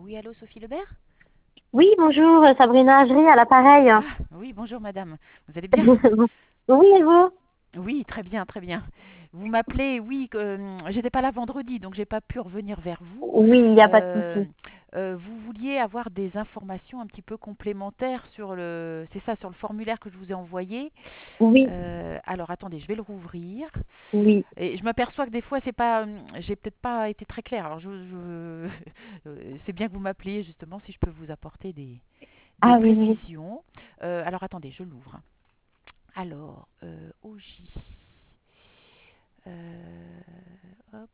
Oui, allô, Sophie Lebert? Oui, bonjour, Sabrina Agri à l'appareil. Ah, oui, bonjour madame. Vous allez bien? Oui, et vous? Oui, très bien, très bien. Vous m'appelez, oui, j'étais pas là vendredi, donc j'ai pas pu revenir vers vous. Oui, il n'y a pas de Euh, souci. Vous vouliez avoir des informations un petit peu complémentaires sur c'est ça, sur le formulaire que je vous ai envoyé. Oui, Alors attendez, je vais le rouvrir. oui. Et je m'aperçois que des fois, c'est pas, j'ai peut-être pas été très claire. Alors c'est bien que vous m'appeliez justement si je peux vous apporter des Ah oui, oui. précisions. Alors attendez, je l'ouvre. Alors, OJ. Hop.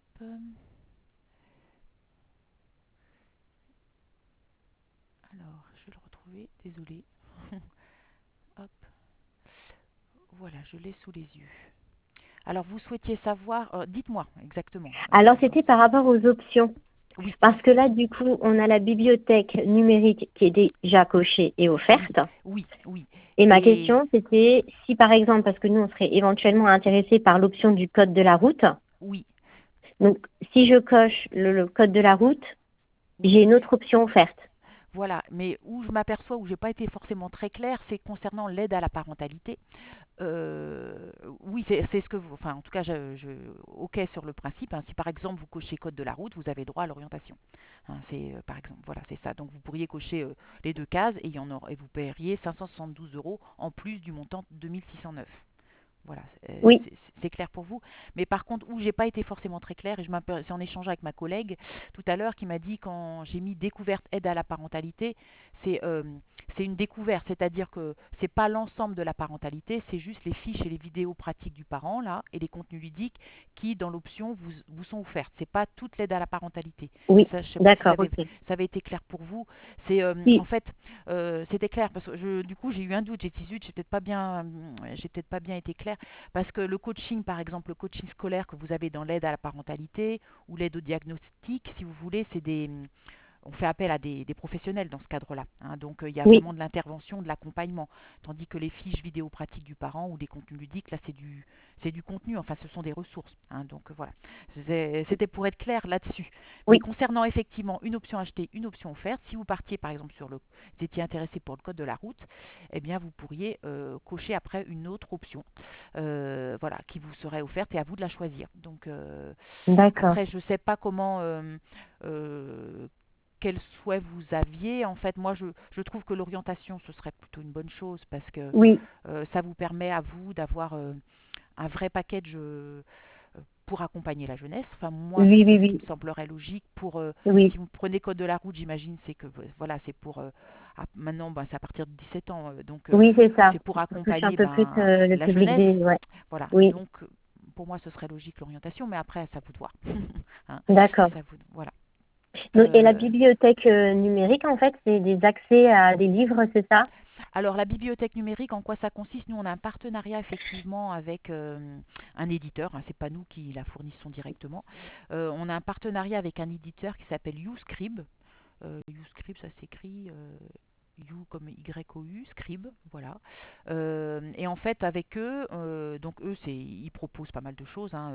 Alors, je vais le retrouver. Désolé. Hop. Voilà, je l'ai sous les yeux. Alors, vous souhaitiez savoir. Dites-moi exactement. Alors, c'était par rapport aux options. Oui, Parce que là, du coup, on a la bibliothèque numérique qui est déjà cochée et oui, offerte. oui, oui. Et ma Et question, c'était si, par exemple, parce que nous, on serait éventuellement intéressés par l'option du code de la route. oui, Donc, si je coche le code de la route, oui. j'ai une autre option offerte. Voilà. Mais où je m'aperçois, où j'ai pas été forcément très claire, c'est concernant l'aide à la parentalité. Oui, c'est ce que vous. Enfin, en tout cas, ok sur le principe, hein. Si par exemple vous cochez code de la route, vous avez droit à l'orientation, hein. C'est par exemple, voilà, c'est ça. Donc vous pourriez cocher les deux cases et, et vous paieriez 572 euros en plus du montant 2609. Voilà, Oui, c'est clair pour vous. Mais par contre, où j'ai pas été forcément très claire, et c'est en échangeant avec ma collègue tout à l'heure qui m'a dit quand j'ai mis découverte aide à la parentalité, c'est euh, c'est une découverte, c'est-à-dire que c'est pas l'ensemble de la parentalité, c'est juste les fiches et les vidéos pratiques du parent là et les contenus ludiques qui dans l'option vous sont offertes. C'est pas toute l'aide à la parentalité. oui. Ça, je sais pas si D'accord, ok. ça avait été clair pour vous. C'est en Oui, fait c'était clair parce que du coup j'ai eu un doute. J'ai dit zut, j'ai peut-être pas bien été clair parce que le coaching, par exemple, le coaching scolaire que vous avez dans l'aide à la parentalité ou l'aide au diagnostic, si vous voulez, on fait appel à des professionnels dans ce cadre-là, hein. Donc il y a oui. vraiment de l'intervention, de l'accompagnement. Tandis que les fiches vidéo pratiques du parent ou des contenus ludiques, là c'est du contenu, enfin ce sont des ressources, hein. Donc voilà, c'était pour être clair là-dessus. Mais Oui, concernant effectivement une option achetée, une option offerte, si vous partiez par exemple vous étiez intéressé pour le code de la route, eh bien vous pourriez cocher après une autre option, voilà, qui vous serait offerte et à vous de la choisir. Donc d'accord. après, je ne sais pas comment euh, quel souhait vous aviez. En fait, moi, je trouve que l'orientation, ce serait plutôt une bonne chose parce que Oui, ça vous permet à vous d'avoir un vrai package pour accompagner la jeunesse. Enfin, moi, oui, c'est oui, ce qui me oui. semblerait logique. Oui, Si vous prenez code de la route, j'imagine, c'est que voilà, c'est pour maintenant, ben, c'est à partir de 17 ans, donc oui, c'est ça. c'est pour On touche un accompagner peu plus ben, le la public des... jeunesse. Ouais. Voilà. Oui, Donc, pour moi, ce serait logique l'orientation, mais après, ça vous de voir. Hein, d'accord. ça vous, voilà. Donc, et la Euh, bibliothèque numérique, en fait, c'est des accès à des livres, c'est ça? Alors, la bibliothèque numérique, en quoi ça consiste? Nous, on a un partenariat effectivement avec un éditeur, hein, c'est pas nous qui la fournissons directement. On a un partenariat avec un éditeur qui s'appelle YouScribe. YouScribe, ça s'écrit You comme YOU, Scribe, voilà. Et en fait, avec eux, donc eux, ils proposent pas mal de choses, hein,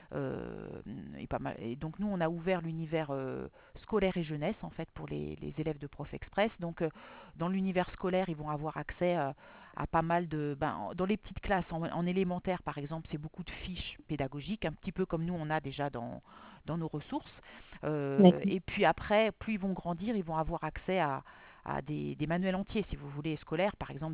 et, pas mal, et donc nous, on a ouvert l'univers scolaire et jeunesse, en fait, pour les élèves de Prof Express. Donc, dans l'univers scolaire, ils vont avoir accès à pas mal de... Ben, dans les petites classes, en élémentaire, par exemple, c'est beaucoup de fiches pédagogiques, un petit peu comme nous, on a déjà dans nos ressources. D'accord. Et puis après, plus ils vont grandir, ils vont avoir accès à des manuels entiers, si vous voulez, scolaires, par exemple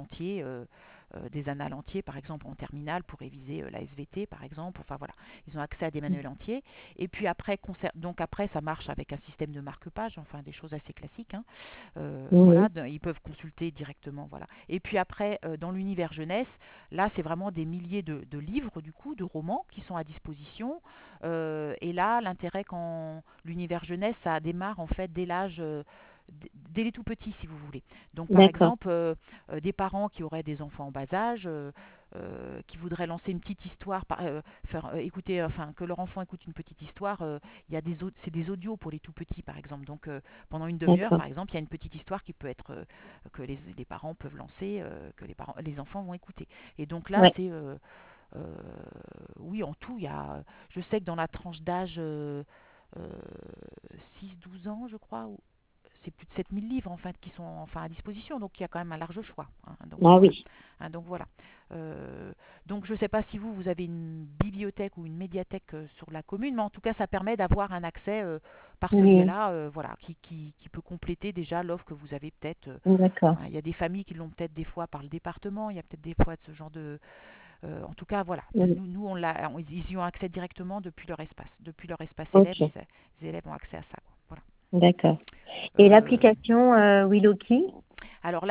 des annales entiers, par exemple en terminale pour réviser la SVT, par exemple. Enfin voilà, ils ont accès à des manuels entiers. Et puis après, donc après, ça marche avec un système de marque-page, enfin des choses assez classiques, hein. Voilà, Oui, ils peuvent consulter directement, voilà. Et puis après, dans l'univers jeunesse, là, c'est vraiment des milliers de livres, du coup, de romans qui sont à disposition. Et là, l'intérêt quand l'univers jeunesse, ça démarre en fait dès l'âge dès les tout petits, si vous voulez. Donc, par d'accord. exemple, des parents qui auraient des enfants en bas âge, qui voudraient lancer une petite histoire, faire écouter, enfin, que leur enfant écoute une petite histoire, il y a c'est des audios pour les tout petits, par exemple. Donc, pendant une demi-heure, D'accord. par exemple, il y a une petite histoire qui peut être que les parents peuvent lancer, que les enfants vont écouter. Et donc là, Ouais. c'est euh, oui, en tout, je sais que dans la tranche d'âge euh, 6-12 ans, je crois, c'est plus de 7 000 livres en fait qui sont enfin à disposition, donc il y a quand même un large choix, hein. Donc Ah voilà. oui. Hein, donc voilà. Donc je ne sais pas si vous avez une bibliothèque ou une médiathèque sur la commune, mais en tout cas ça permet d'avoir un accès par ce Oui. biais-là, voilà, qui peut compléter déjà l'offre que vous avez peut-être. D'accord. Hein, il y a des familles qui l'ont peut-être des fois par le département, il y a peut-être des fois de ce genre de. En tout cas, voilà. Oui. Nous ils y ont accès directement depuis leur espace élève, Ok. les élèves ont accès à ça, quoi. Voilà. D'accord. Et Euh, l'application Willoki? alors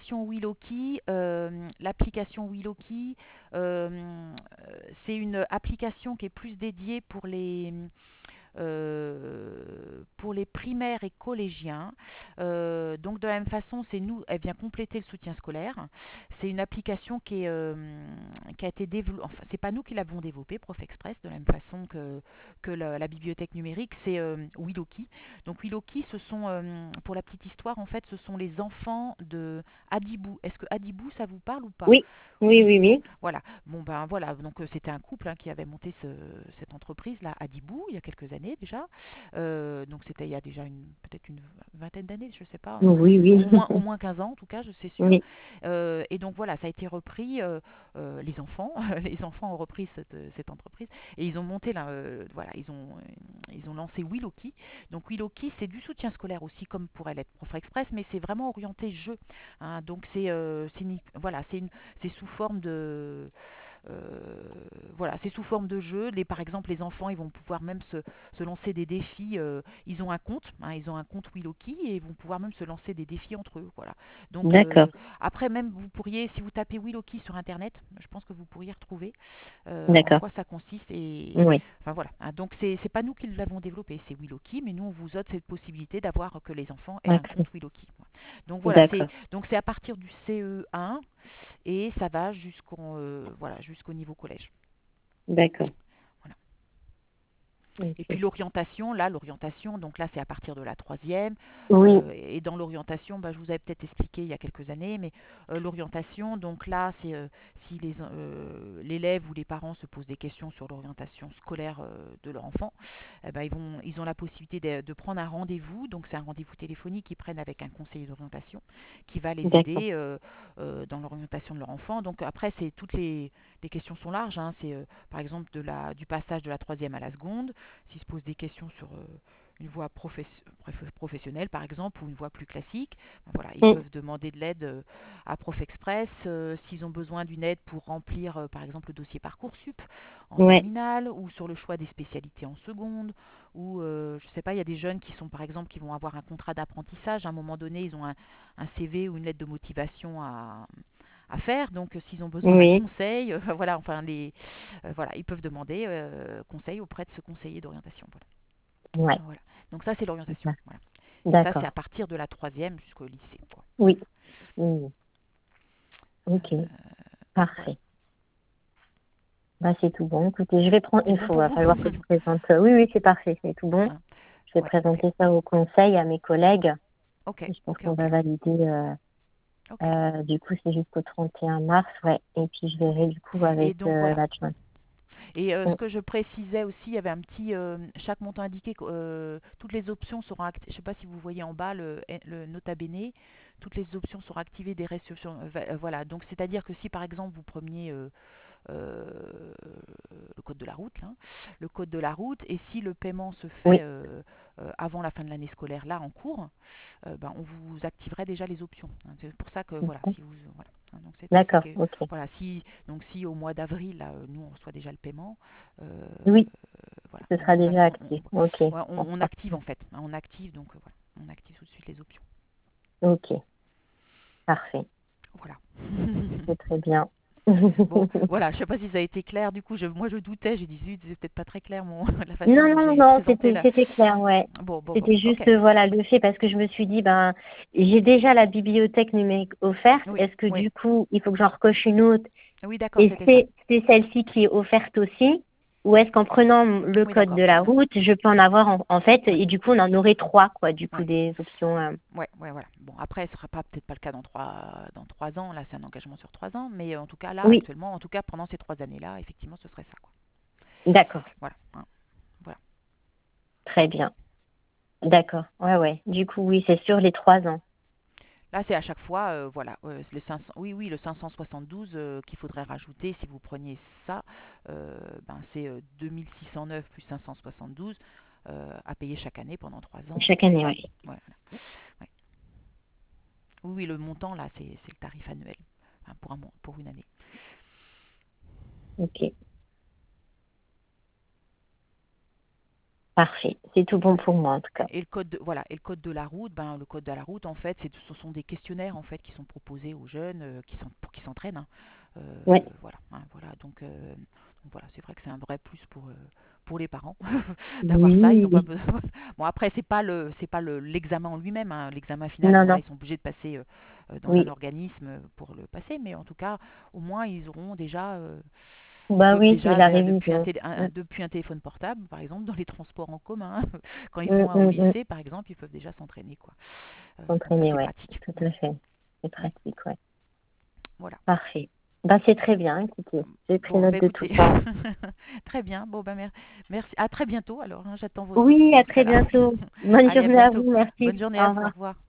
l'application Willoki, c'est une application qui est plus dédiée pour les primaires et collégiens. Donc de la même façon, elle vient compléter le soutien scolaire. C'est une application qui a été développée. Enfin, c'est pas nous qui l'avons développée, Prof Express, de la même façon que la bibliothèque numérique, c'est Wiloki. Donc Wiloki, pour la petite histoire, en fait, ce sont les enfants de Adibou. Est-ce que Adibou, ça vous parle ou pas? Oui. Oui, Oui, oui, bon, oui. voilà. Bon, ben voilà. Donc, c'était un couple, hein, qui avait monté cette entreprise-là, Adibou, il y a quelques années déjà. Donc, c'était il y a déjà peut-être une vingtaine d'années, je sais pas. Oui, oui. Au moins 15 ans, en tout cas, je sais sûr. Oui. Et donc, voilà, ça a été repris. Les enfants, les enfants ont repris cette entreprise et ils ont monté là, voilà, ils ont lancé Wiloki. Donc, Wiloki, c'est du soutien scolaire aussi, comme pourrait l'être Prof Express, mais c'est vraiment orienté jeu, hein. Donc, voilà, c'est sous forme de voilà, c'est sous forme de jeu. Par exemple, les enfants, ils vont pouvoir même se lancer des défis. Ils ont un compte, hein, ils ont un compte Wiloki et ils vont pouvoir même se lancer des défis entre eux. Voilà. Donc D'accord. après, même vous pourriez, si vous tapez Wiloki sur Internet, je pense que vous pourriez retrouver en D'accord. quoi ça consiste. Et Oui. enfin voilà. Hein, donc c'est pas nous qui l'avons développé, c'est Wiloki, mais nous on vous offre cette possibilité d'avoir que les enfants aient un Accès. compte Wiloki. Voilà. D'accord. Donc c'est à partir du CE1 et ça va voilà, jusqu'au niveau collège. D'accord. Voilà. Et puis Ok. l'orientation, donc là c'est à partir de la troisième. Oui. Et dans l'orientation, bah, je vous avais peut-être expliqué il y a quelques années, mais l'orientation, donc là c'est si l'élève ou les parents se posent des questions sur l'orientation scolaire de leur enfant, eh ben, ils ont la possibilité de prendre un rendez-vous. Donc c'est un rendez-vous téléphonique qu'ils prennent avec un conseiller d'orientation qui va les D'accord. aider dans l'orientation de leur enfant. Donc après, les questions sont larges, hein. C'est par exemple du passage de la troisième à la seconde, s'ils se posent des questions sur une voie professionnelle, par exemple, ou une voie plus classique, ben voilà, ils Mm. peuvent demander de l'aide à Prof Express. S'ils ont besoin d'une aide pour remplir, par exemple, le dossier Parcoursup en Ouais. terminale, ou sur le choix des spécialités en seconde, ou je ne sais pas, il y a des jeunes qui sont, par exemple, qui vont avoir un contrat d'apprentissage. À un moment donné, ils ont un CV ou une lettre de motivation à faire. Donc, s'ils ont besoin d'un Oui. conseil, voilà, enfin, voilà, ils peuvent demander conseil auprès de ce conseiller d'orientation. Voilà. Ouais. Voilà. Donc ça, c'est l'orientation. Voilà. Et ça, c'est à D'accord. partir de la troisième jusqu'au lycée, quoi. Oui. Mm. Ok. Voilà. Parfait. Bah, c'est tout bon. Écoutez, je vais prendre, C'est il bon faut, pour va vous? falloir que je présente. Oui, oui, c'est parfait, c'est tout bon. Hein. Je vais Ouais, ok. présenter ça au conseil, à mes collègues. Ok, Je pense ok, qu'on ok. va valider. Ok, Du coup, c'est jusqu'au 31 mars, ouais. Et puis, je ok. verrai du coup avec Et donc, voilà. l'adjoint. Et Mm. ce que je précisais aussi, il y avait un petit. Chaque montant indiqué, toutes les options seront activées. Je ne sais pas si vous voyez en bas le nota bene. Toutes les options seront activées des restrictions. Voilà. Donc, c'est-à-dire que si par exemple vous preniez euh, le code de la route, là, le code de la route, et si le paiement se fait Oui, avant la fin de l'année scolaire, là en cours, ben, on vous activerait déjà les options, hein. C'est pour ça que voilà, si vous voilà. Hein, donc d'accord, ok. voilà, si au mois d'avril là, nous on reçoit déjà le paiement, euh, Oui, voilà, ce sera déjà actif. Ok, ouais, bon, on active en fait, hein, on active donc voilà, on active tout de suite les options. ok, parfait. Voilà. C'est très bien. Bon, voilà, je sais pas si ça a été clair. Du coup, moi je doutais, j'ai dit zut, c'est peut-être pas très clair la façon Non, dont non, j'ai non, présenté la. c'était clair, ouais. Bon, C'était ok. juste, voilà, le fait parce que je me suis dit, ben, j'ai déjà la bibliothèque numérique offerte. Oui, Est-ce que oui, du coup, il faut que j'en recoche une autre oui, d'accord, et c'était ça. c'est celle-ci qui est offerte aussi? Ou est-ce qu'en prenant le Oui, code d'accord. de la route, je peux en avoir en fait, Oui, et du coup, on en aurait trois, quoi, du coup, oui, des options. ouais, ouais, voilà. Bon, après, ce sera peut-être pas le cas dans 3 ans. Là, c'est un engagement sur 3 ans, mais en tout cas, là, Oui, actuellement, en tout cas, pendant ces 3 années-là, effectivement, ce serait ça, quoi. d'accord, Voilà, hein, voilà. très bien. D'accord. Ouais, ouais. Du coup, oui, c'est sur les 3 ans. Là, c'est à chaque fois, voilà, le 500, oui, oui, le 572 qu'il faudrait rajouter si vous preniez ça, ben, c'est 2609 plus 572 à payer chaque année pendant 3 ans. Chaque année, oui. Voilà. Ouais. Oui, oui, le montant, là, c'est le tarif annuel, enfin, pour une année. Ok. Parfait. C'est tout bon pour moi, en tout cas. Et le code de, voilà, et le code de la route, ben, le code de la route, en fait, ce sont des questionnaires en fait qui sont proposés aux jeunes pour qu'ils s'entraînent, hein. Ouais. Voilà, hein, voilà. Donc voilà, c'est vrai que c'est un vrai plus pour les parents d'avoir ça. Ils Oui, ont pas oui. besoin. Bon après, c'est pas l'examen en lui-même, hein. L'examen final, Non, bon là, non. ils sont obligés de passer dans un Oui. organisme pour le passer, mais en tout cas, au moins, ils Bah peuvent oui, c'est déjà, la depuis révision. depuis un téléphone portable, par exemple, dans les transports en commun, quand ils Mm, sont au mm, mm. lycée, par exemple, ils peuvent déjà s'entraîner, quoi. Donc ça, S'entraîner, c'est ouais. pratique. Tout à fait. C'est Mm. pratique, ouais. Voilà. Parfait. Bah, c'est très bien, écoutez. J'ai pris Bon, note bah de tout écoutez, ça. très bien. Bon, bah merci. À très bientôt alors, hein. J'attends vos Oui, questions à dans ce très cas-là. bientôt. Bonne Allez, à journée à bientôt. vous. Merci. Bonne journée Au à vous. Au revoir. revoir.